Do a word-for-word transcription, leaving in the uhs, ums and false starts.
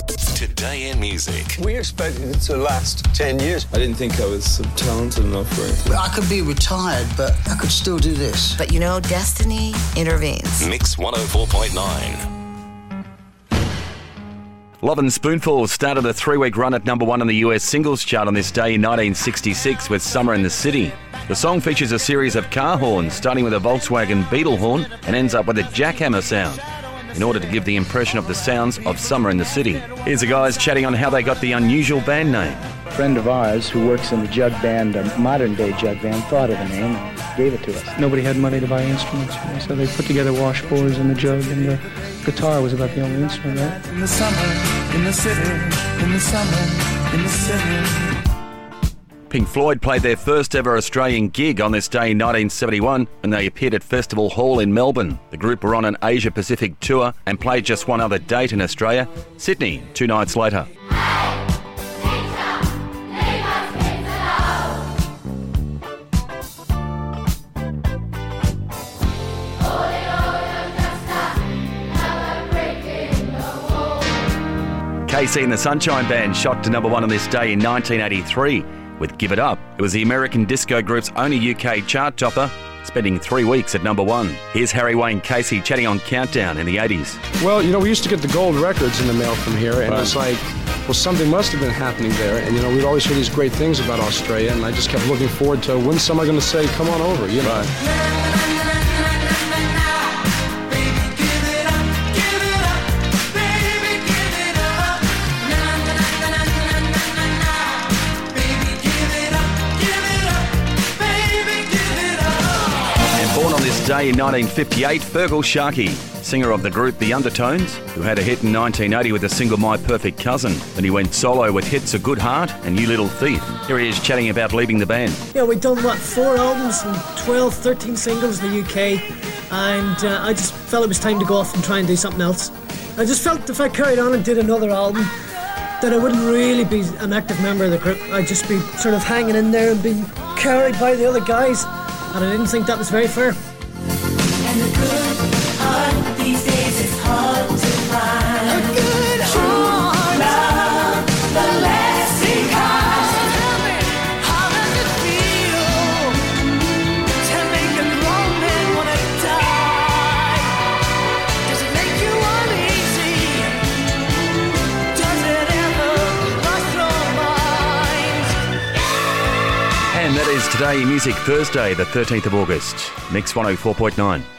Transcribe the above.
Today in music. We expected it to last ten years. I didn't think I was talented enough for it. I could be retired, but I could still do this. But you know, destiny intervenes. Mix one oh four point nine. Love and Spoonful started a three-week run at number one on the U S singles chart on this day in nineteen sixty-six with Summer in the City. The song features a series of car horns, starting with a Volkswagen Beetle horn and ends up with a jackhammer sound, in order to give the impression of the sounds of Summer in the City. Here's the guys chatting on how they got the unusual band name. A friend of ours who works in the jug band, a modern-day jug band, thought of the name and gave it to us. Nobody had money to buy instruments, you know, so they put together washboards and the jug, and the guitar was about the only instrument, right? In the summer, in the city, in the summer, in the city. Pink Floyd played their first ever Australian gig on this day in nineteen seventy-one when they appeared at Festival Hall in Melbourne. The group were on an Asia Pacific tour and played just one other date in Australia, Sydney, two nights later. K C and the Sunshine Band shot to number one on this day in nineteen eighty-three with Give It Up. It was the American disco group's only U K chart topper, spending three weeks at number one. Here's Harry Wayne Casey chatting on Countdown in the eighties. Well, you know, we used to get the gold records in the mail from here, and right. It's like, well, something must have been happening there. And, you know, we'd always hear these great things about Australia, and I just kept looking forward to when someone going to say, come on over, you know. Right. Born on this day in nineteen fifty-eight, Feargal Sharkey, singer of the group The Undertones, who had a hit in nineteen eighty with the single My Perfect Cousin. Then he went solo with hits A Good Heart and You Little Thief. Here he is chatting about leaving the band. Yeah, we'd done, what, four albums and twelve, thirteen singles in the U K, and uh, I just felt it was time to go off and try and do something else. I just felt if I carried on and did another album, that I wouldn't really be an active member of the group. I'd just be sort of hanging in there and being carried by the other guys. And I didn't think that was very fair. And a good heart these days is hard to find. A good heart. Love, the lasting kind. So tell me, how does it feel to make a grown man wanna die? Does it make you uneasy? Does it ever cross your mind? And that is Today in Music, Thursday, the thirteenth of August. Mix one oh four point nine.